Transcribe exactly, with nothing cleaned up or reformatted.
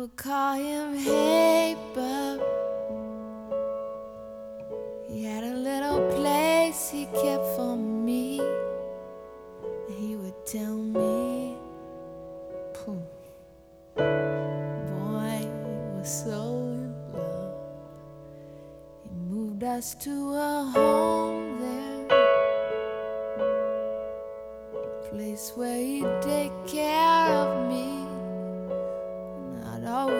would call him, hey bub. He had a little place he kept for me, and he would tell me, Pooh, boy, he was so in love. He moved us to a home there, a place where he'd take care of me, and I'd always